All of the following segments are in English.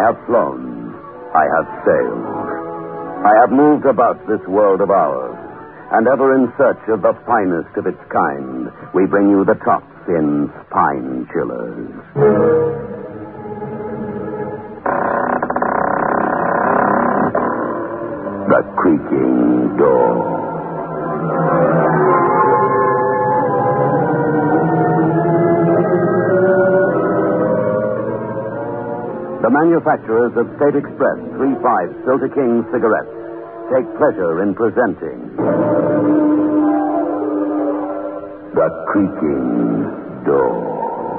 have flown. I have sailed. I have moved about this world of ours. And ever in search of the finest of its kind, we bring you the tops in Spine Chillers. The creaking door. The manufacturers of State Express 3-5 Filter King cigarettes take pleasure in presenting The Creaking Door.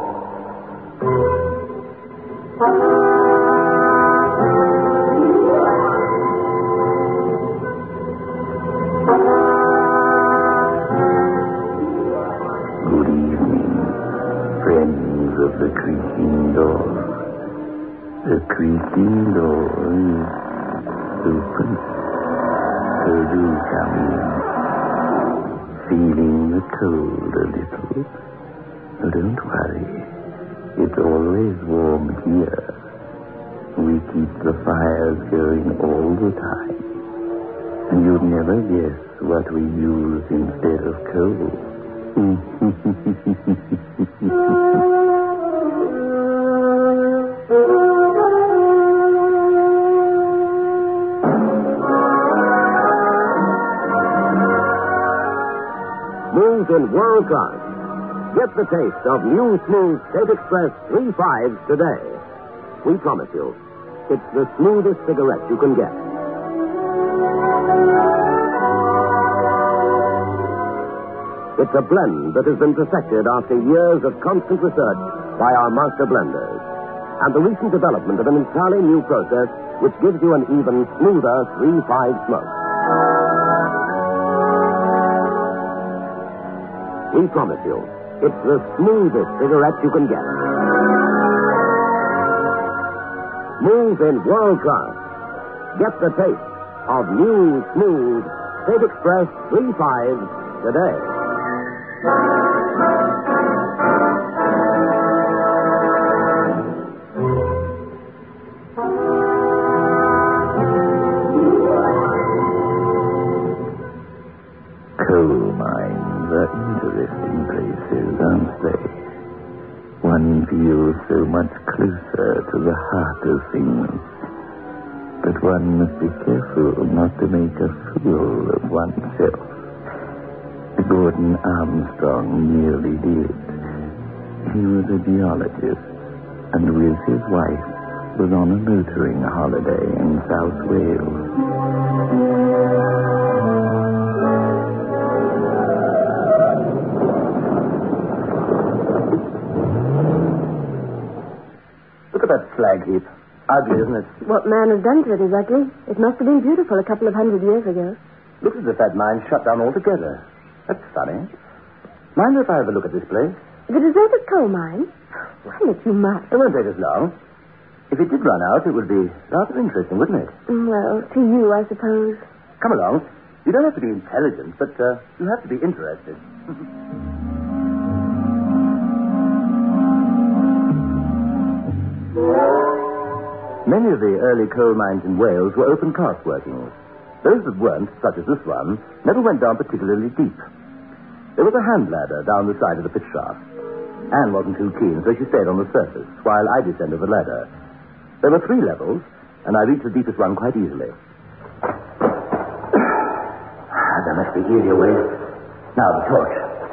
Good evening, friends of The Creaking Door. The creaking door is open. So do come in. Feeling the cold a little? But don't worry. It's always warm here. We keep the fires going all the time. And you'd never guess what we use instead of coal. In world class. Get the taste of new smooth State Express 3-5s today. We promise you, it's the smoothest cigarette you can get. It's a blend that has been perfected after years of constant research by our master blenders. And the recent development of an entirely new process which gives you an even smoother 3-5 smoke. We promise you, it's the smoothest cigarette you can get. Smooth in world class. Get the taste of new, smooth State Express 3-5s today. Coal mines are interesting places, aren't they? One feels so much closer to the heart of things. But one must be careful not to make a fool of oneself. Gordon Armstrong nearly did. He was a geologist, and with his wife was on a motoring holiday in South Wales. Look at that slag heap. Ugly, isn't it? What man has done to it is ugly. It must have been beautiful a couple of 100 years ago. Looks as if that mine shut down altogether. That's funny. Mind if I have a look at this place? The deserted coal mine? Well, if you must. It won't take us long. If it did run out, it would be rather interesting, wouldn't it? Well, to you, I suppose. Come along. You don't have to be intelligent, but you have to be interested. Many of the early coal mines in Wales were open cast workings. Those that weren't, such as this one, never went down particularly deep. There was a hand ladder down the side of the pit shaft. Anne wasn't too keen, so she stayed on the surface, while I descended the ladder. There were 3 levels, and I reached the deepest one quite easily. There must be easier ways. Now, the torch.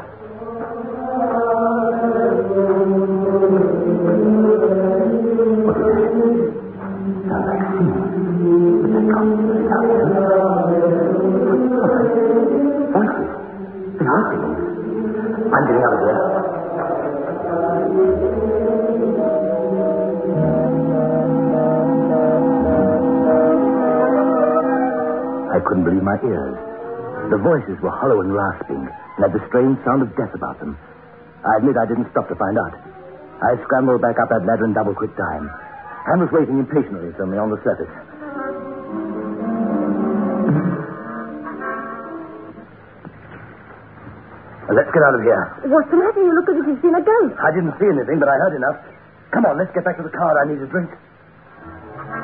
What is it? Sounds like steam. But that can't be the sound. Voices. They are singing. I'm getting out of here. I couldn't believe my ears. The voices were hollow and rasping, and had the strange sound of death about them. I admit I didn't stop to find out. I scrambled back up that ladder in double quick time. Anne was waiting impatiently for me on the surface. Let's get out of here. What's the matter? You look as if you've seen a ghost. I didn't see anything, but I heard enough. Come on, let's get back to the car. I need a drink.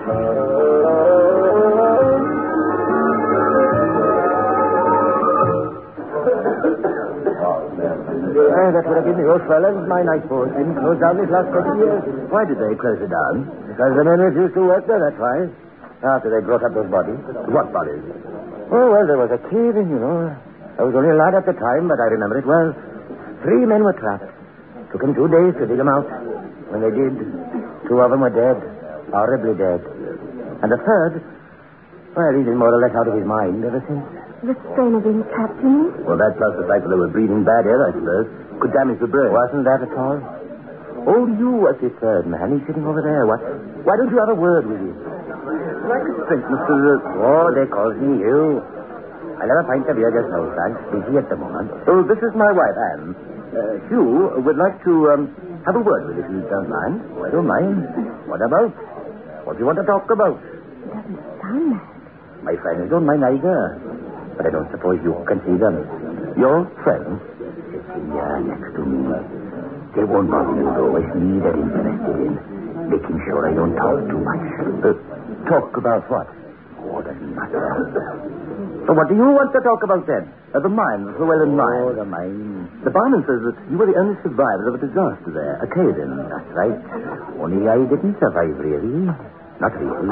That would have been the old fellas, mine, I suppose. Didn't close down these last 20 years. Why did they close it down? Because the men refused to work there, that's why. After they brought up those bodies. What bodies? Oh, well, there was a cave-in, you know. I was only a lad at the time, but I remember it well. 3 men were trapped. Took them 2 days to dig them out. When they did, 2 of them were dead. Horribly dead. And the third, well, he's been more or less out of his mind ever since. The strain of being trapped, you mean? Well, that plus the fact that they were breathing bad air, I suppose, could damage the brain. Wasn't that at all? Oh, you was the third man. He's sitting over there. Why don't you have a word with him? I could think, Mr. Oh, they calls me Hugh. I'll have a pint of beer just now, thanks. Busy at the moment. Oh, this is my wife, Anne. Hugh would like to have a word with you, if you don't mind. Oh, I don't mind. What about? What do you want to talk about? It doesn't sound mad. My friends don't mind either. But I don't suppose you can see them. Your friends? Sitting here next to me. They won't bother you, though. It's me they're interested in. Making sure I don't talk too much. Talk about what? Oh, doesn't matter. So what do you want to talk about, then? The mine, the Llewellyn mine. Oh, the mine. The barman says that you were the only survivor of a disaster there, a cave-in. That's right. Only I didn't survive, really. Not really.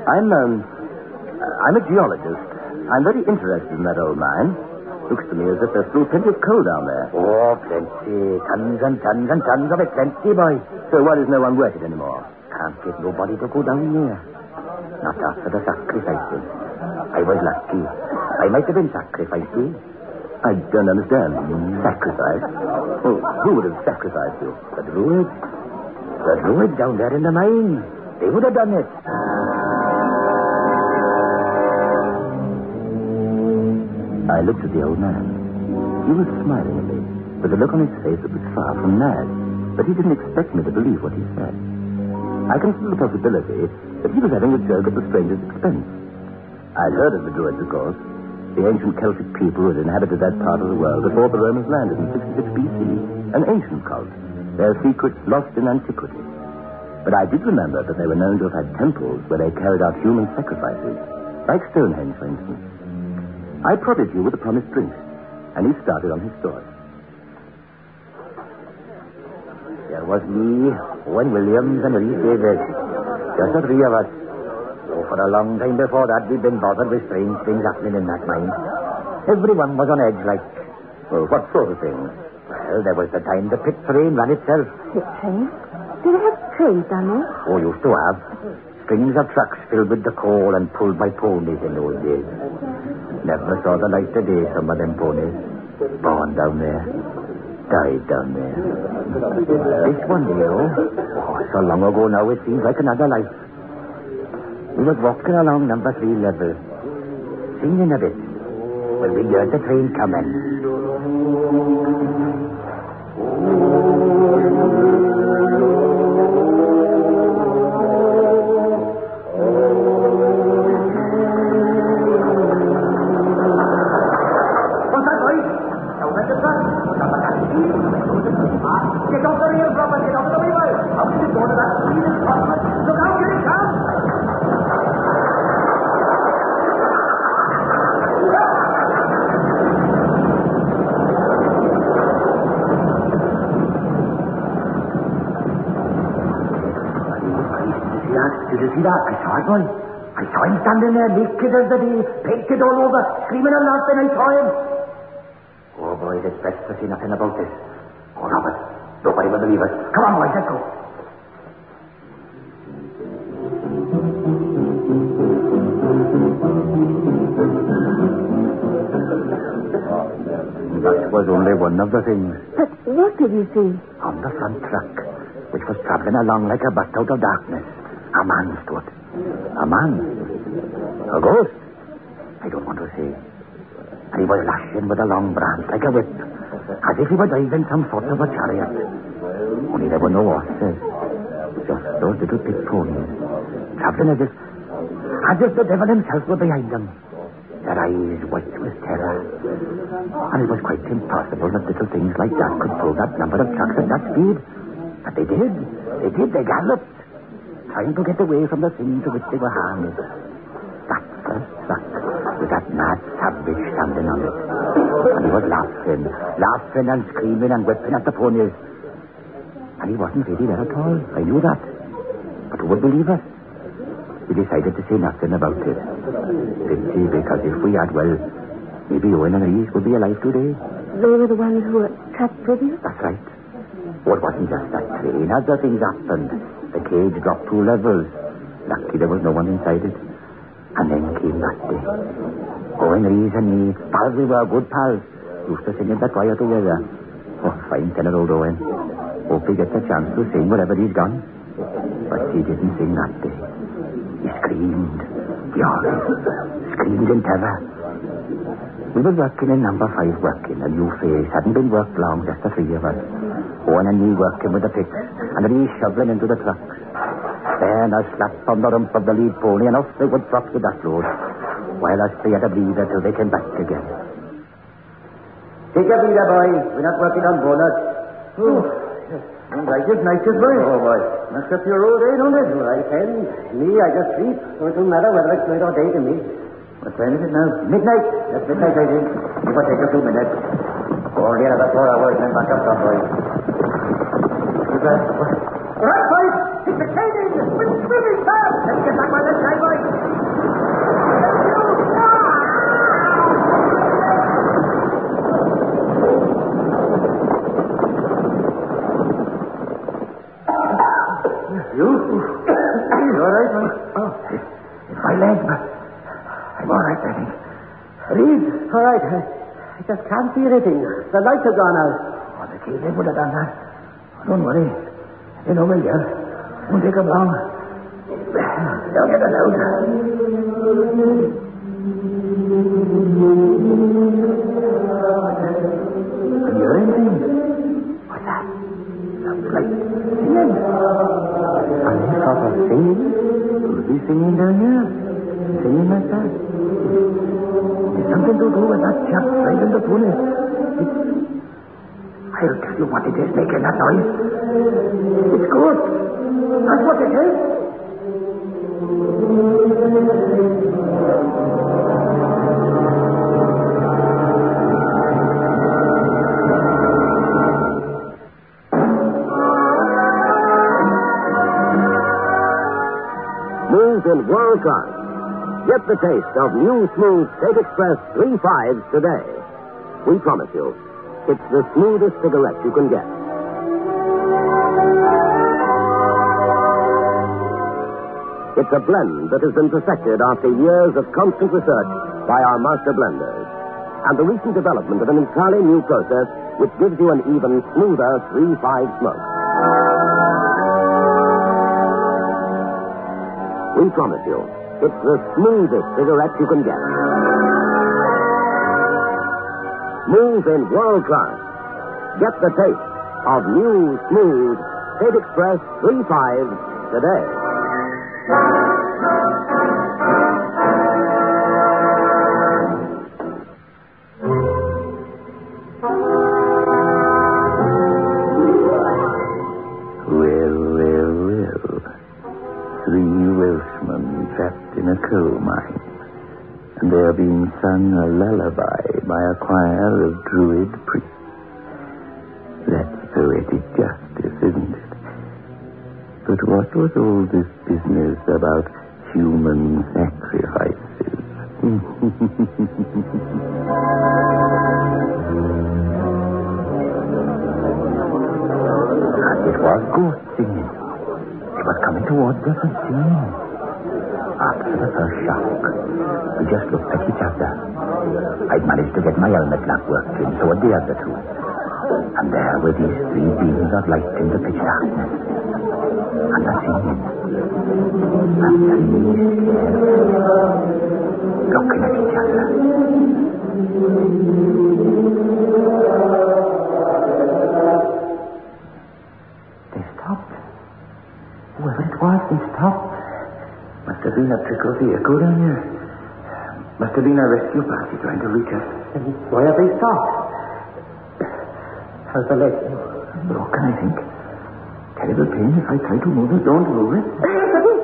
I'm a geologist. I'm very interested in that old mine. Looks to me as if there's still plenty of coal down there. Oh, plenty. Tons and tons and tons of it. Plenty, boy. So why does no one work it anymore? Can't get nobody to go down here. Not after the sacrifices. I was lucky. I might have been sacrificed. I don't understand. Sacrifice? Well, who would have sacrificed you? The Druids. The Druids down there in the mine. They would have done it. I looked at the old man. He was smiling at me, with a look on his face that was far from mad. But he didn't expect me to believe what he said. I considered the possibility that he was having a joke at the stranger's expense. I'd heard of the Druids, of course. The ancient Celtic people who had inhabited that part of the world before the Romans landed in 66 B.C. An ancient cult, their secrets lost in antiquity. But I did remember that they were known to have had temples where they carried out human sacrifices, like Stonehenge, for instance. I prodded you with the promised drink, and he started on his story. There was me, Owen Williams, and Reese Davis. Just the 3 of us. Oh, for a long time before that, we'd been bothered with strange things happening in that mine. Everyone was on edge, like... Well, what sort of things? Well, there was the time the pit train ran itself. Pit train? Did they have trains down there? Oh, used to have. Strings of trucks filled with the coal and pulled by ponies in those days. Never saw the light of day, some of them ponies. Born down there. Died down there. This one day, so long ago now, it seems like another life. We was walking along number 3 level, singing a bit, when we heard the train coming. Get off the rail, Robert. Get off the rail. How can you go to that speed as possible? Look out, here it comes. Did you see that? I saw it, boy. I saw him standing there naked as the day, painted all over, screaming and laughing. I saw him. Oh, boy, it's best to see nothing about this. Oh, Robert, nobody will believe us. Come on, boys, let's go. That was only one of the things. But what did you see? On the front truck, which was traveling along like a bat out of darkness, a man stood. A man? A ghost? I don't want to say. And he was lashing with a long branch like a whip, as if he were driving some sort of a chariot. Only there were no horses, just those little pit ponies, traveling as if the devil himself were behind them. Their eyes white with terror. And it was quite impossible that little things like that could pull that number of trucks at that speed. But they did. They galloped. trying to get away from the thing to which they were harnessed. That first truck, with that mad savage standing on it. And he was laughing and screaming and whipping at the ponies. And he wasn't really there at all. I knew that. But who would believe us? We decided to say nothing about it. Simply because if we had, well, maybe Owen and Reese would be alive today. They were the ones who were trapped with you? That's right. Well, it wasn't just that train. Other things happened. The cage dropped 2 levels. Lucky there was no one inside it. And then came that day. Owen, Reese and me, pals we were, good pals. Used to sing in the choir together. Oh, fine tenor, old Owen. Hope he gets a chance to sing wherever he's gone. But he didn't sing that day. He screamed. Screamed in terror. We were working in number 5 working. A new face. Hadn't been worked long, just the 3 of us. Owen and me working with the picks. And Reese shoveling into the truck. Then a slap on the rump of the lead pony and off they would drop with that load. While us 3 had a breather till they came back again. Take a breather, boy. We're not working on bonus. Oh, don't like it, nicest boy. Oh, boy. Mess up your old age, don't it? Oh, I can. Me, I just sleep. So it don't matter whether it's night or day to me. What time is it now? Midnight. That's midnight, I think. It will take a few minutes. Only another 4 hours, then back up, some boy. Who's that? What? Right, boys! It's the cage! We're swimming fast! Let's get back by this time, boys! You all right, man? Oh, it's my leg, but I'm all right, I think. Reed? All right. I just can't see anything. The lights have gone out. Oh, the cage would have done that. Don't worry. You know we'll get. Won't take them long. They'll get it out. Can you hear anything? What's that? Sounds like singing. Some sort of singing? Who's he singing down here? Singing like that? It's something to do with that chap driving the pony. I'll tell you what it is making that noise. It's good. That's what it is. Smooth and world class. Get the taste of new smooth State Express 3/5s today. We promise you, it's the smoothest cigarette you can get. It's a blend that has been perfected after years of constant research by our master blenders. And the recent development of an entirely new process which gives you an even smoother 3/5 smoke. We promise you, it's the smoothest cigarette you can get. Smooth in world class. Get the taste of new, smooth State Express 3/5s today. Well. 3 Welshmen trapped in a coal mine. And they are being sung a lullaby by a choir of druid priests. That's poetic justice, isn't it? But what was all this business about human sacrifices? It was ghost singing. It was coming towards us and singing. After the first shock, we just looked at each other. I'd managed to get my helmet lamp working, so had the other 2. And there were these 3 beams of light in the pitch darkness. And the singing. And 3 scared, looking at each other. They stopped. Whoever it was, they stopped. Must have been a trickle vehicle down here. Must have been a rescue party trying to reach us. And why have they stopped? How's the leg? Broken, I think. Terrible pain if I try to move it. Don't move it.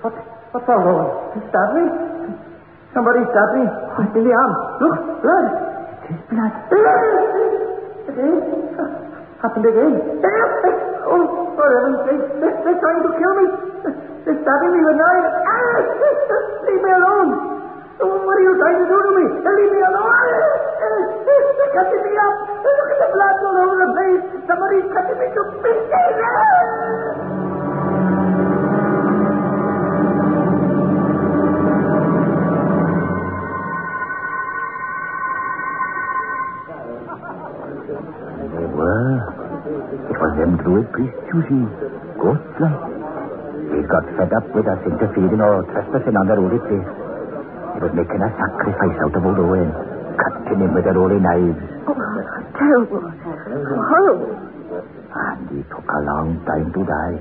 What's all over? He stabbed me. Somebody stabbed me. In the arm. Look, blood. It is blood. Again? Happened again. Oh, for heaven's sake. They're trying to kill me. They're stabbing me with knives. Leave me alone. What are you trying to do to me? Leave me alone. They're cutting me up. Look at the blood all over the place. Somebody's cutting me to pieces. It was them druid priests, you see. Ghosts like. They got fed up with us interfering or trespassing on their holy place. They was making a sacrifice out of old Owen, cutting him with their holy knives. Oh, terrible. Horrible. And he took a long time to die.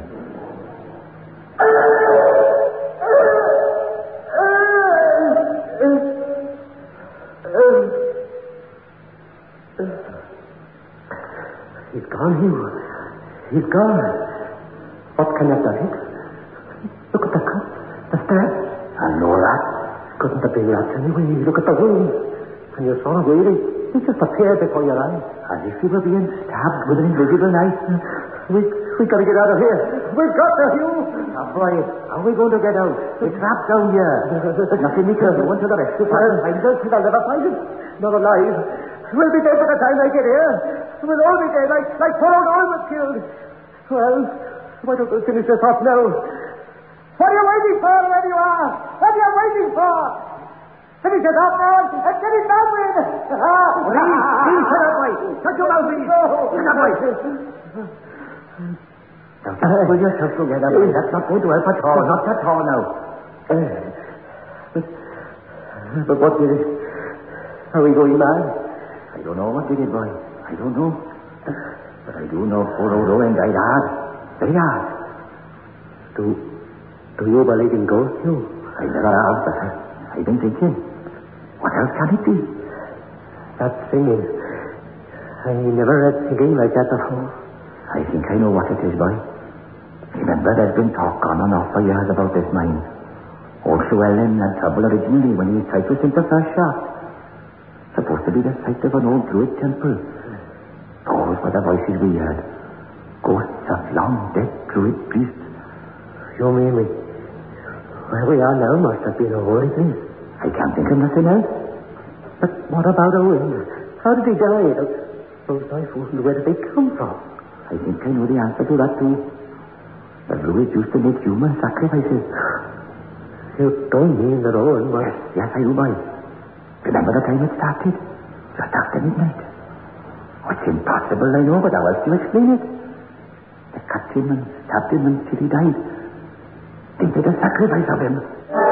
He's gone, Hugh. He's gone. What can have done it? Look at the cut, the stab. And no rat. Couldn't have been rats anyway. Look at the wound. And you saw it really. It just appeared before your eyes. As if he were being stabbed with an invisible knife. We got to get out of here. We've got to, Hugh. Now, boy, how are we going to get out? It's trapped down here. There's nothing we can do until the rescue party finds us. They'll never find it. Not alive. We'll be dead by the time they get here. We'll all be dead, like poor old Owen was killed. Well, why don't we finish this off now? What are you waiting for, wherever you are? What are you waiting for? Finish it off now and get it done with. Please, shut up, boy. Shut your mouth, please. Shut up, boy. Now, just pull yourself together, boy. That's not going to help at all. Not at all now. But what did it? Are we going mad? I don't know what did it, boy. I don't know. But I do know poor old Owen died hard. Very hard. Do you believe in ghosts, you? I never have, but I've been thinking. What else can it be? That singing. I never heard singing like that before. I think I know what it is, boy. Remember, there's been talk on and off for years about this mine. Old Llewellyn had trouble originally when he tried to sink the first shaft. Supposed to be the site of an old druid temple. Those were the voices we heard. Ghosts of long-dead druid priests. You mean where we are now must have been a holy place? I can't think of nothing else. But what about Owen? How did he die? Those rifles, where did they come from? I think I know the answer to that too. The druids used to make human sacrifices. You don't mean that Owen was... Yes, I do, boy. Remember the time it started? Just after midnight. Oh, it's impossible, I know, but how else do you explain it? They cut him and stabbed him until he died. They made a sacrifice of him.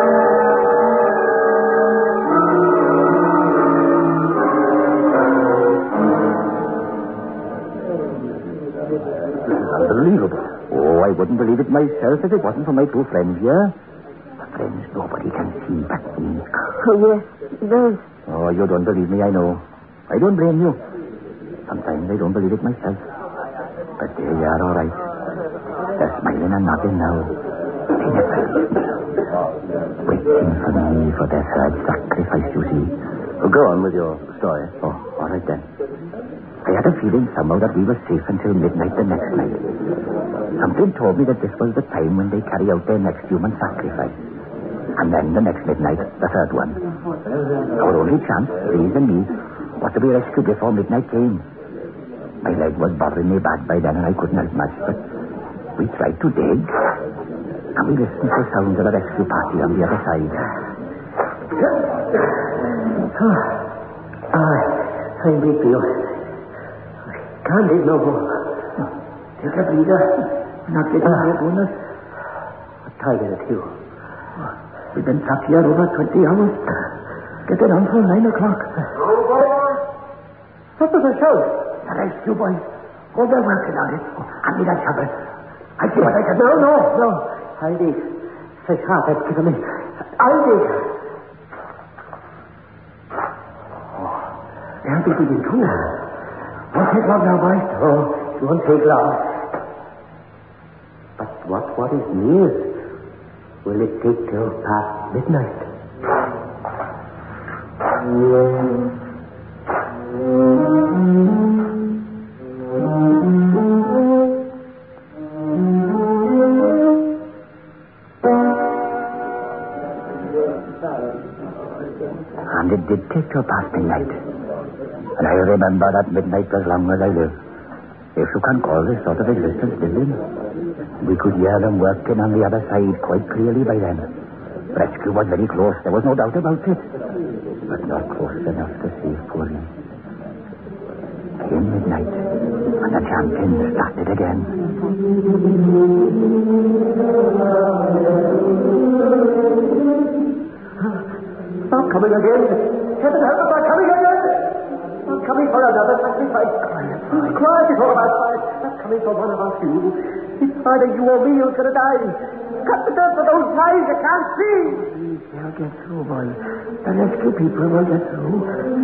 This is unbelievable. Oh, I wouldn't believe it myself if it wasn't for my two friends here. The friends nobody can see but me. Oh, yes. Those. Oh, you don't believe me, I know. I don't blame you. Sometimes I don't believe it myself. But there you are, all right. They're smiling and nodding now. They never leave me. Waiting for me for their third sacrifice, you see. Well, go on with your story. Oh, all right then. I had a feeling somehow that we were safe until midnight the next night. Something told me that this was the time when they carry out their next human sacrifice. And then the next midnight, the third one. Our only chance, Reese and me, was to be rescued before midnight came. My leg was bothering me bad by then and I couldn't help much, but we tried to dig. And we listened to sounds of a rescue party on the other side. I'm weak, Bill. Can't dig no more. Take a breather. We're not getting away, bonus. What time is it, Hugh? We've been trapped here over 20 hours. Get it on till 9 o'clock. What was the shout? The rescue boys. Oh, they're working on it. Oh, hand me that shovel. I see what I can do. No. I'll dig. Say sharp, that's given me. I'll dig. Oh, they'll be digging too. Won't take long now, boys. Oh, it won't take long. But what is near? Will it take till past midnight? And it did take till past midnight. And I remember that midnight as long as I live. If you can call this sort of existence living. We could hear them working on the other side quite clearly by then. Rescue was very close, there was no doubt about it. But not close enough to save poor me. Came midnight, and the champion started again. Stop coming again. Heaven help us, they're coming again. They're coming for another sacrifice. Quiet before about five. They're coming for one of our few. It's either you or me who's going to die. Cut the dirt for those eyes you can't see. They'll get through, boy. The rescue people will get through.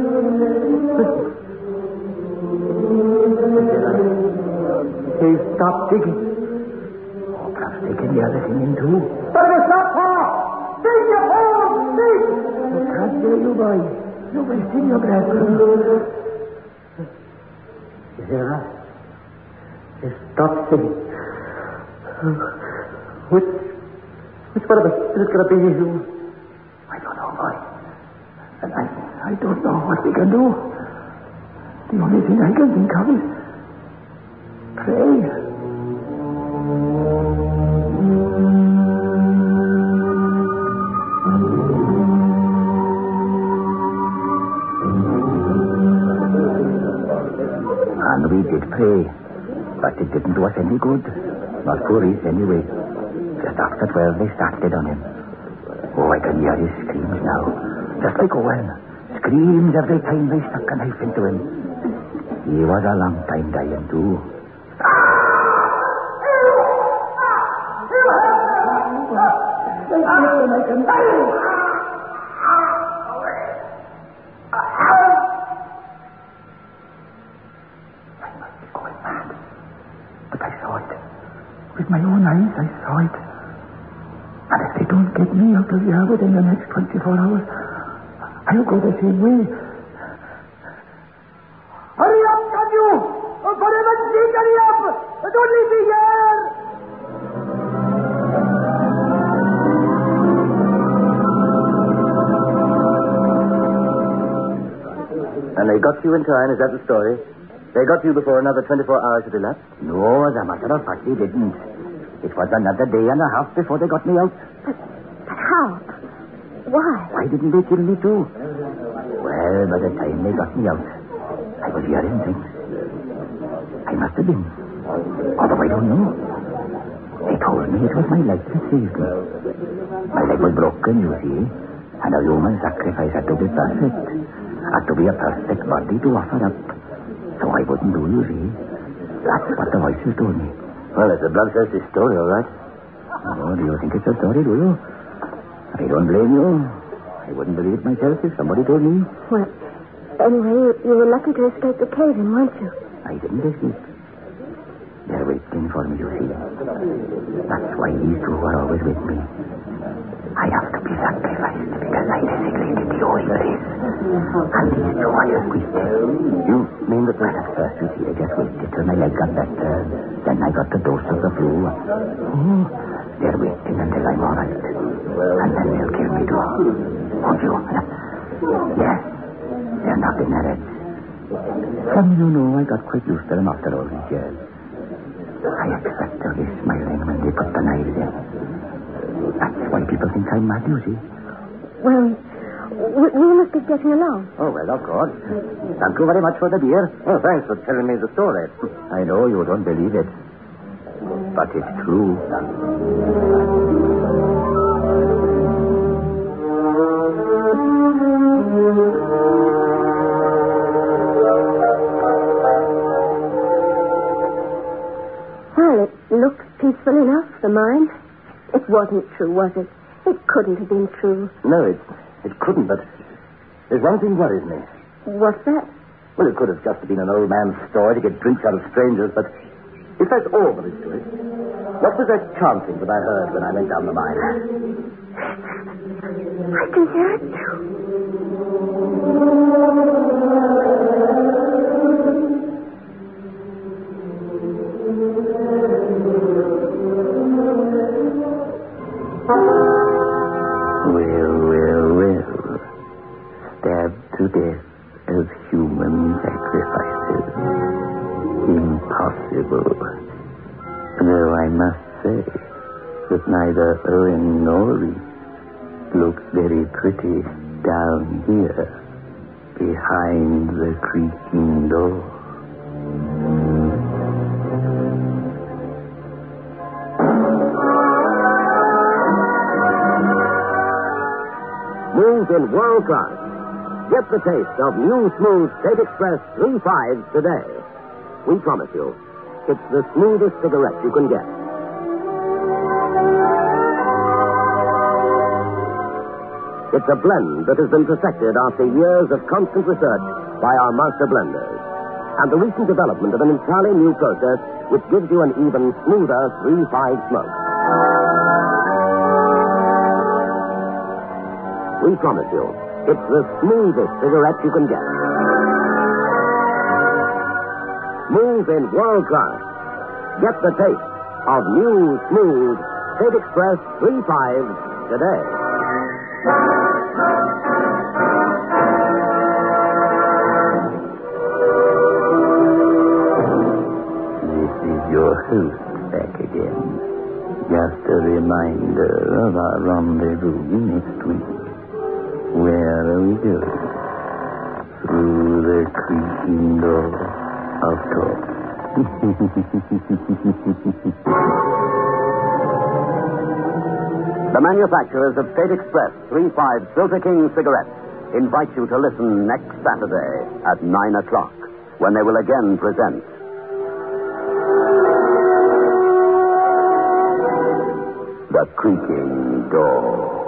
They stopped digging. Oh, perhaps they can hear the singing too. But it's not far. Dig your hole. Dig. I can't hear you, boy. You're wasting your breath. You hear that? They stopped singing. Which one of us is it going to be? I don't know, boy. And I don't know what we can do. The only thing I can think of is pray. And we did pray, but it didn't do us any good. Not poor Reese, anyway. Just after 12, they started on him. Oh, I can hear his screams now. Just like Owen. Screams every time they stuck a knife into him. He was a long time dying, too. With my own eyes, I saw it. And if they don't get me out of here within the next 24 hours, I'll go the same way. Hurry up, can you? Oh, for heaven's sake, hurry up! Don't leave me here! And they got you in time, is that the story? They got you before another 24 hours had elapsed? No, as a matter of fact, they didn't. It was another day and a half before they got me out. But how? Why? Why didn't they kill me too? Well, by the time they got me out, I was hearing things. I must have been. Although I don't know. They told me it was my leg that saved me. My leg was broken, you see, and a human sacrifice had to be perfect. Had to be a perfect body to offer up. So I wouldn't do, you see. That's what the voices told me. Well, it's a bloodthirsty story, all right. Oh, do you think it's a story, do you? I don't blame you. I wouldn't believe it myself if somebody told me. Well, anyway, you were lucky to escape the cave-in, weren't you? I didn't escape. They're waiting for me, you see. That's why these two are always with me. I have to be sacrificed because I desecrated the holy place. And these two are just waiting. You mean that At first, you see, I just waited till my leg got better. Then I got the dose of the flu. Oh, they're waiting until I'm all right. And then they'll kill me too. Won't you? Yes. They're nodding their heads. Some you know, I got quite used to them after all these years. I expect they'll be smiling when they put the knives in. That's why people think I'm mad, you see. Well, we must be getting along. Oh, well, of course. Thank you very much for the beer. Oh, thanks for telling me the story. I know you don't believe it. But it's true. Well, it looks peaceful enough, the mine. It wasn't true, was it? It couldn't have been true. No, it couldn't, but there's one thing worries me. What's that? Well, it could have just been an old man's story to get drinks out of strangers, but if that's all there is to it, What was that chanting that I heard when I went down the mine? I can hear it too. Well. Stabbed to death as human sacrifices. Impossible. Though I must say that neither Owen nor Reese looks very pretty down here behind the creaking door. Smooth in world class. Get the taste of new smooth State Express 3.5 today. We promise you, it's the smoothest cigarette you can get. It's a blend that has been perfected after years of constant research by our master blenders. And the recent development of an entirely new process which gives you an even smoother 3.5 smoke. We promise you, it's the smoothest cigarette you can get. Smooth in world class. Get the taste of new, smooth State Express 3.5 today. This is your host back again. Just a reminder of our rendezvous next week. Where are we going? Through the creaking door of talk. The manufacturers of State Express 3.5 Filter King cigarettes invite you to listen next Saturday at 9 o'clock when they will again present The Creaking Door.